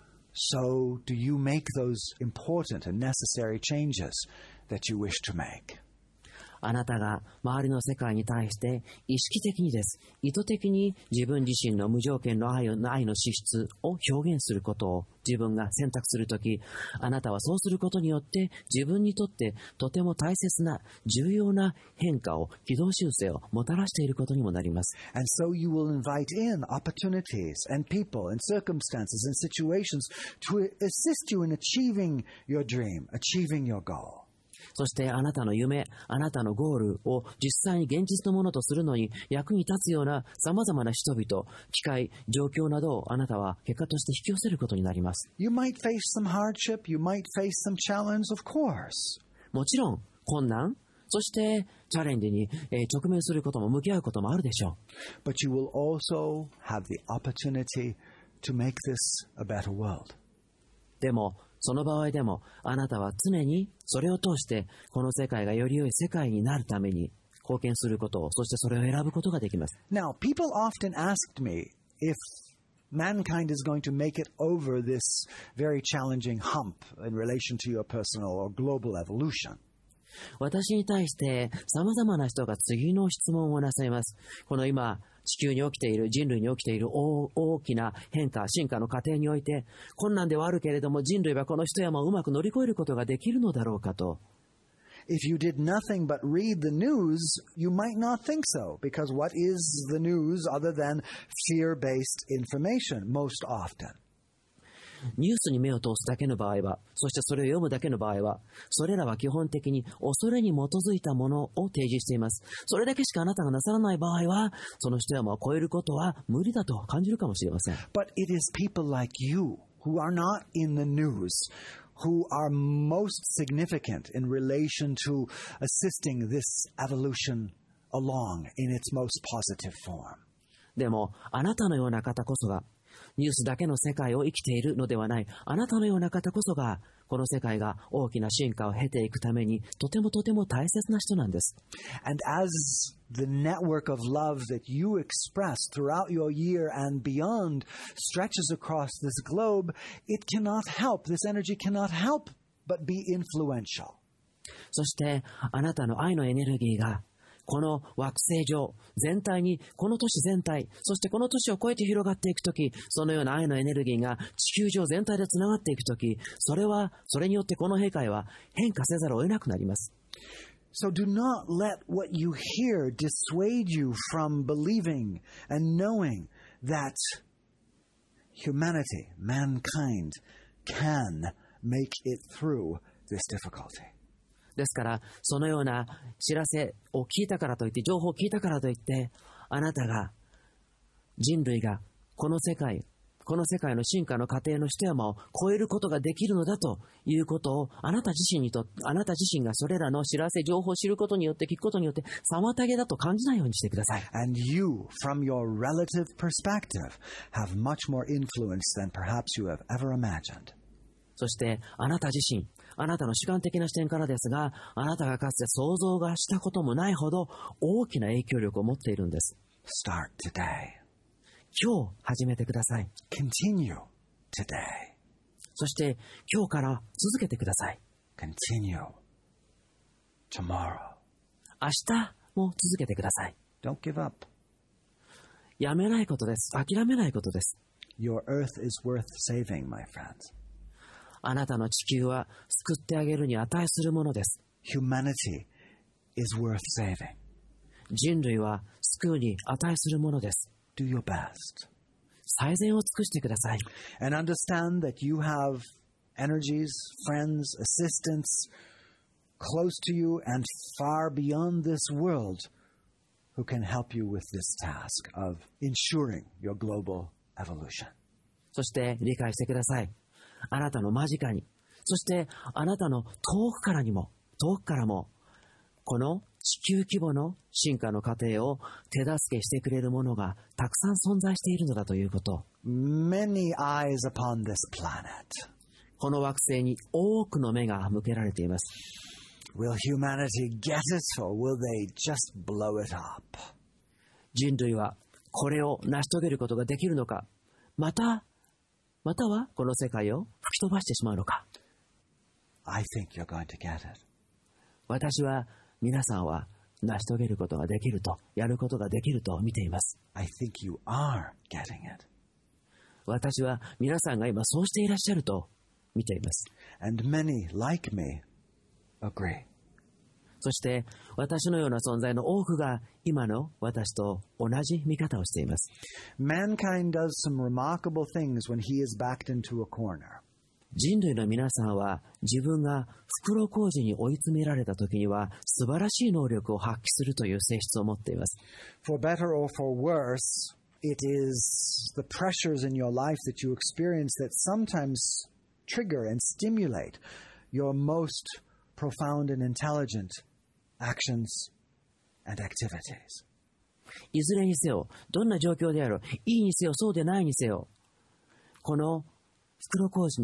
so do you make those important and necessary changes that you wish to make. あなたが周りの世界に対して意識的にです。意図的に自分自身の無条件の愛の、愛の資質を表現することを自分が選択するとき、あなたはそうすることによって自分にとってとても大切な重要な変化を、軌道修正をもたらしていることにもなります。 And so you will invite in opportunities and people and circumstances and situations to assist you in achieving your dream, achieving your goal. そしてあなたの夢、あなたのゴールを実際に現実のものとするのに役に立つような様々な人々、機会、状況などをあなたは結果として引き寄せることになります。 You might face some hardship, you might face some challenge, of course. もちろん困難、そしてチャレンジに直面することも向き合うこともあるでしょう。But you will also have the opportunity to make this a better world. でもその場合でもあなたは常にそれを通してこの世界がより良い世界になるために貢献することを、そしてそれを選ぶことができます。 Now, people often asked me if mankind is going to make it over this very challenging hump in relation to your personal or global evolution. 私に対して様々な人が次の質問をなさいます。この今、地球に起きている、人類に起きている 大, 大きな変化、進化の過程において、困難ではあるけれども人類はこの一山をうまく乗り越えることができるのだろうかと。 If you did nothing but read the news, you might not think so, because what is the news other than fear-based information most often? ニュースに目を通すだけの場合は、そしてそれを読むだけの場合は、それらは基本的に恐れに基づいたものを提示しています。それだけしかあなたがなさらない場合は、その一山を越えることは無理だと感じるかもしれません。 But it is people like you who are not in the news who are most significant in relation to assisting this evolution along in its most positive form. でも、あなたのような方こそが、ニュースだけの世界を生きているのではない、あなたのような方こそが、この世界が大きな進化を経ていくために、とてもとても大切な人なんです。 And as the network of love that you express throughout your year and beyond stretches across this globe, it cannot help, this energy cannot help but be influential. そして、あなたの愛のエネルギーが、この惑星上全体に、この都市全体、そしてこの都市を超えて広がっていくとき、そのような愛のエネルギーが地球上全体でつながっていくとき、それは、それによってこの世界は変化せざるを得なくなります。 So do not let what you hear dissuade you from believing and knowing that humanity, mankind, can make it through this difficulty. ですから、そのような知らせを聞いたからといって、情報を聞いたからといって、あなたが、人類がこの世界、この世界の進化の過程の一山を越えることができるのだということを、あなた自身にと、あなた自身がそれらの知らせ、情報を知ることによって、聞くことによって、妨げだと感じないようにしてください。 And you, from your relative perspective, have much more influence than perhaps you have ever imagined. そして、あなた自身、あなたの主観的な視点からですが、あなたがかつて想像がしたこともないほど大きな影響力を持っているんです。 Start today. 今日始めてください。 Continue today. そして今日から続けてください。 Continue tomorrow. 明日も続けてください。 Don't give up. やめないことです。諦めないことです。 Your earth is worth saving, my friends. あなたの地球は救ってあげるに値するものです。 Humanity is worth saving. 人類は救うに値するものです。 Do your best. 最善を尽くしてください。 And understand that you have energies, friends, assistants close to you and far beyond this world who can help you with this task of ensuring your global evolution. そして理解してください。あなたの間近に、そしてあなたの遠くからにも、遠くからも、この地球規模の進化の過程を手助けしてくれるものがたくさん存在しているのだということ。 Many eyes upon this planet. この惑星に多くの目が向けられています。 Will humanity get it or will they just blow it up? 人類はこれを成し遂げることができるのか、また、またはこの世界を吹き飛ばしてしまうのか。 I think you're going to get it. 私は皆さんは成し遂げることができると、やることができると見ています。 I think you are getting it. 私は皆さんが今そうしていらっしゃると見ています。 And many like me agree. そして私のような存在の多くが今の私と同じ見方をしています。 Mankind does some remarkable things when he is backed into a corner. 人類の皆さんは自分が袋小路に追い詰められた時には素晴らしい能力を発揮するという性質を持っています。 For better or for worse, it is the pressures in your life that you experience that sometimes trigger and stimulate your most profound and intelligent actions and activities. いずれにせよ、どんな状況であろう、いいにせよ、そうでないにせよ、この袋小路に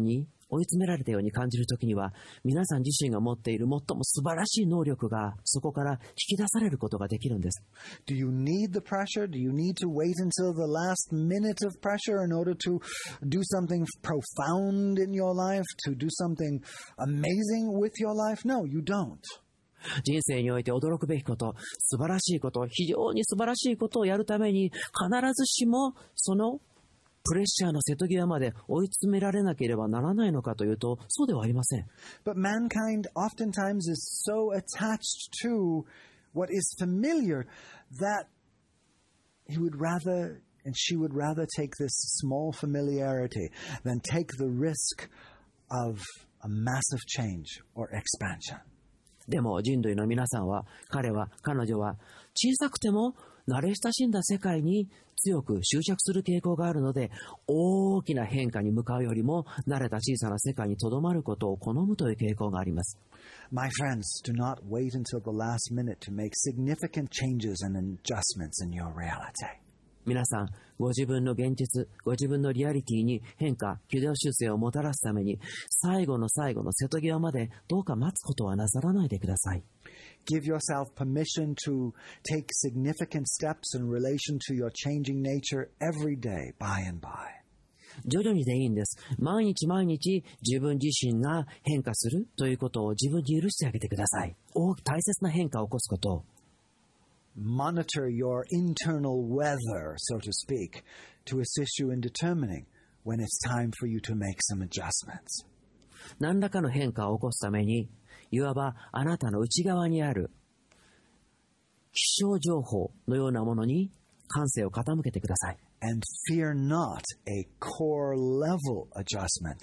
追い詰められたように感じるときには、皆さん自身が持っている最も素晴らしい能力がそこから引き出されることができるんです。 Do you need the pressure? Do you need to wait until the last minute of pressure in order to do something profound in your life, to do something amazing with your life? No, you don't. 人生において驚くべきこと、素晴らしいこと、非常に素晴らしいことをやるために、必ずしもそのプレッシャーの瀬戸際まで追い詰められなければならないのかというと、そうではありません。 But mankind oftentimes is so attached to what is familiar that he would rather and she would rather take this small familiarity than take the risk of a massive change or expansion. でも人類の皆さんは、彼は、彼女は、小さくても慣れ親しんだ世界に強く執着する傾向があるので、大きな変化に向かうよりも、慣れた小さな世界にとどまることを好むという傾向があります。 My friends, do not wait until the last minute to make significant changes and adjustments in your reality. 皆さん、ご自分の現実、ご自分のリアリティに変化、軌道修正をもたらすために、最後の最後の瀬戸際までどうか待つことはなさらないでください。 Give yourself permission to take significant steps in relation to your changing nature every day, by and by. 徐々にでいいんです。毎日毎日自分自身が変化するということを自分に許してあげてください。大切な変化を起こすことを。 Monitor your internal weather, so to speak, to assist you in determining when it's time for you to make some adjustments. 何らかの変化を起こすために、いわばあなたの内側にある気象情報のようなものに感性を傾けてください。 And fear not a core level adjustment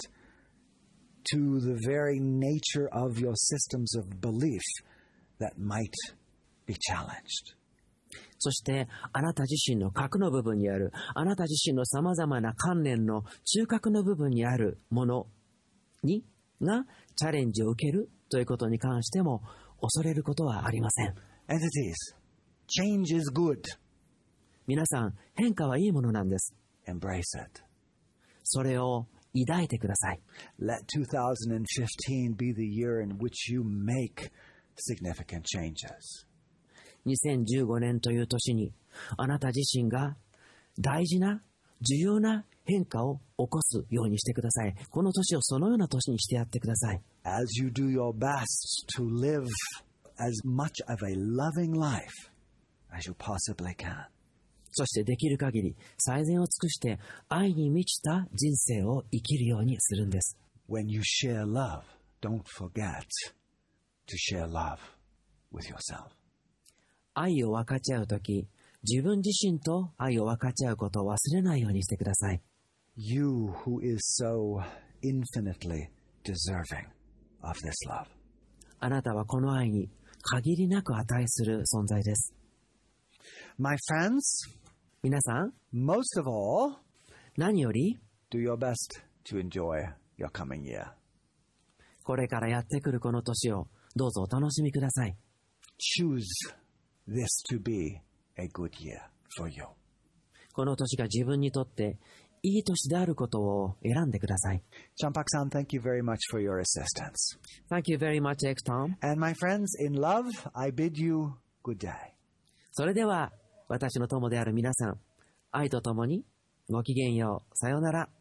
to the very nature of your systems of belief that might be challenged. そしてあなた自身の核の部分にある、あなた自身のさまざまな観念の中核の部分にあるものにがチャレンジを受けるということに関しても恐れることはありません。 Entities, change is good. 皆さん、変化はいいものなんです。 Embrace it. それを抱いてください。 Let twenty fifteen be the year in which you make significant changes. にせんじゅうごねんという年にあなた自身が大事な重要な変化を起こすようにしてください。この年をそのような年にしてやってください。 As you do your best to live as much of a loving life as you possibly can. そしてできる限り最善を尽くして愛に満ちた人生を生きるようにするんです。 When you share love, don't forget to share love with yourself. 愛を分かち合うとき、自分自身と愛を分かち合うことを忘れないようにしてください。 You who is so infinitely deserving of this love. あなたはこの愛に限りなく値する存在です。 My friends, 皆さん、 most of all, 何より do your best to enjoy your coming year. これからやってくるこの年をどうぞお楽しみください。 Choose this to be a good year for you. この年が自分にとっていい年であることを選んでください。 Champak-san, thank you very much for your assistance. Thank you very much, Ekton. And my friends, in love, I bid you good day. それでは、私の友である皆さん、愛とともにごきげんよう。さようなら。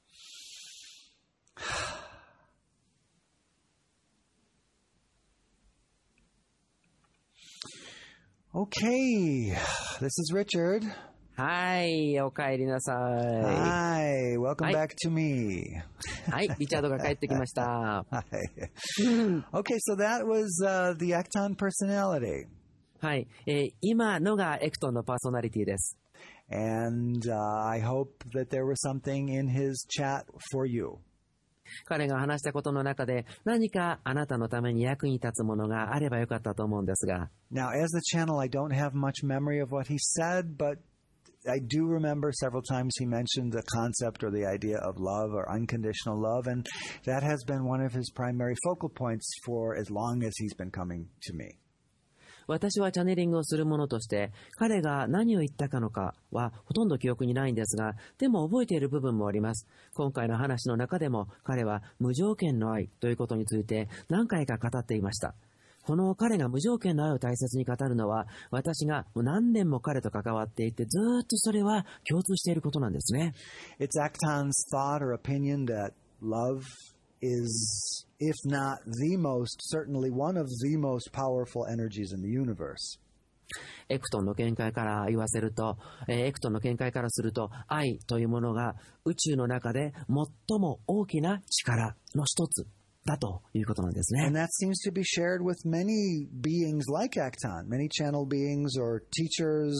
Okay, this is Richard. はい、お帰りなさい。 Hi, welcome Hi. back to me. はい、リチャードが帰ってきました。 Hi. Okay, so that was uh, the Acton personality. はい、えー今のがエクトンのパーソナリティです。 And uh, I hope that there was something in his chat for you. 彼が話したことの中で何かあなたのために役に立つものがあればよかったと思うんですが。 Now, as the channel, I don't have much memory of what he said, but I do remember several times he mentioned the concept or the idea of love or unconditional love, and that has been one of his primary focal points for as long as he's been coming to me. 私はチャネリングをする者として、彼が何を言ったかのかはほとんど記憶にないんですが、でも覚えている部分もあります。今回の話の中でも彼は無条件の愛ということについて何回か語っていました。この彼が無条件の愛を大切に語るのは、私が何年も彼と関わっていて、ずっとそれは共通していることなんですね。 It's Acton's thought or opinion that love is, if not the most, certainly one of the most powerful energies in the universe. エクトンの見解から言わせると、えー、エクトンの見解からすると、愛というものが宇宙の中で最も大きな力の一つだということなんですね。 And that seems to be shared with many beings like Acton, many channel beings or teachers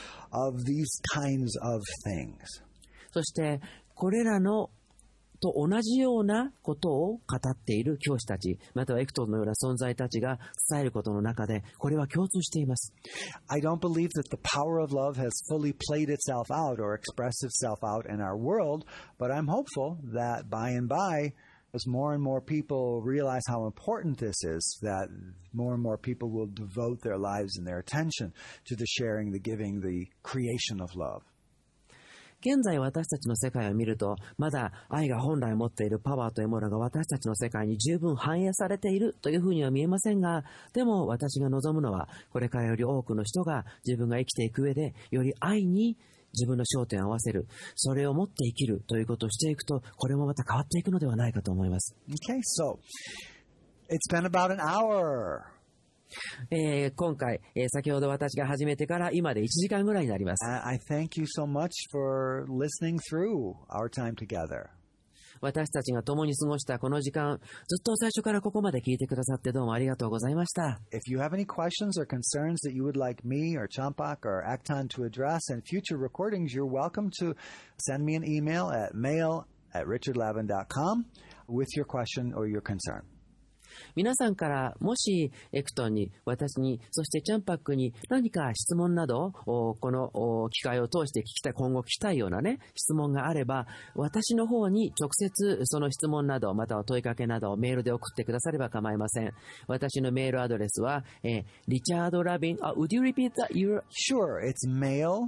of these kinds of things. そしてこれらのと同じようなことを語っている教師たち、またはエクトンのような存在たちが伝えることの中で、これは共通しています。 I don't believe that the power of love has fully played itself out or expressed itself out in our world, but I'm hopeful that by and by, as more and more people realize how important this is, that more and more people will devote their lives and their attention to the sharing, the giving, the creation of love. 現在私たちの世界を見ると、まだ愛が本来持っているパワーというものが私たちの世界に十分反映されているというふうには見えませんが、でも私が望むのは、これからより多くの人が自分が生きていく上で、より愛に自分の焦点を合わせる、それを持って生きるということをしていくと、これもまた変わっていくのではないかと思います。 Okay, so it's been about an hour. えー、今回、えー、先ほど私が始めてから今でいちじかんぐらいになります。 I thank you so much for listening through our time together. 私たちが共に過ごしたこの時間、ずっと最初からここまで聞いてくださってどうもありがとうございました。 If you have any questions or concerns that you would like me or Champak or Acton to address in future recordings, you're welcome to send me an email at mail at richard lavin dot com with your question or your concern. 皆さんからもしエクトンに、私に、そしてチャンパックに何か質問など、この機会を通して聞きたい、今後聞きたいようなね、質問があれば、私の方に直接その質問など、または問いかけなどをメールで送ってくだされば構いません。私のメールアドレスは、えー、リチャード・ラビン、あ、would you repeat that? Your... Sure, it's mail,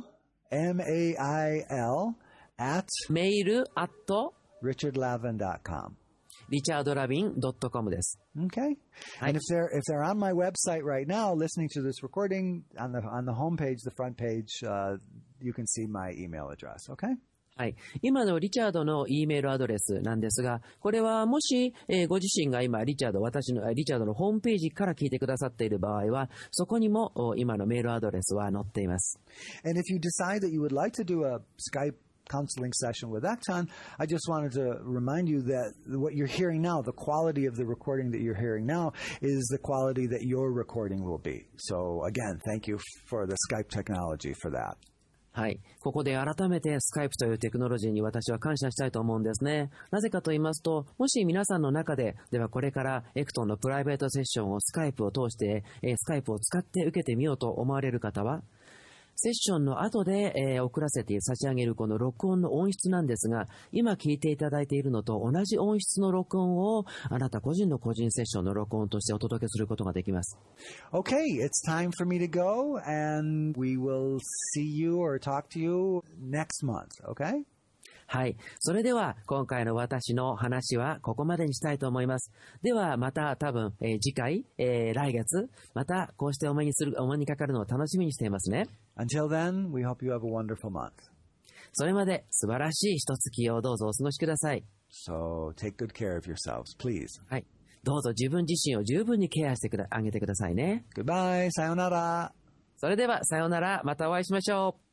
M A I L, at メール at richard lavin dot com. リチャードラビンドットコム です。 Okay. And if they're if they're on my website right now, listening to this recording on the on the home page, the front page, uh, you can see my email address. Okay. はい。今のリチャードの E メールアドレスなんですが、これはもし、えー、ご自身が今リチャード、私のリチャードのホームページから聞いてくださっている場合は、そこにも今のメールアドレスは載っています。 And if you decide that you would like to do a Skype counseling session with Acton, I just wanted to remind you that what you're hearing now, the quality of the recording that you're hearing now, is the quality that your recording will be. So again, thank you for the Skype technology for that. はい。ここで改めてスカイプというテクノロジーに私は感謝したいと思うんですね。なぜかと言いますと、もし皆さんの中で、ではこれからエクトンのプライベートセッションをスカイプを通して、えー、スカイプを使って受けてみようと思われる方は、セッションの後で、えー、送らせて差し上げるこの録音の音質なんですが、今聞いていただいているのと同じ音質の録音をあなた個人の個人セッションの録音としてお届けすることができます。 Okay, it's time for me to go and we will see you or talk to you next month, okay? はい。それでは今回の私の話はここまでにしたいと思います。ではまた多分、えー、次回、えー、来月、またこうしてお目にする、お目にかかるのを楽しみにしていますね。 Until then, we hope you have a wonderful month. それまで素晴らしい一月をどうぞお過ごしください。 So, take good care of yourselves, please. はい。どうぞ自分自身を十分にケアしてくだ、あげてくださいね。 Goodbye, さよなら。 それではさようなら、またお会いしましょう。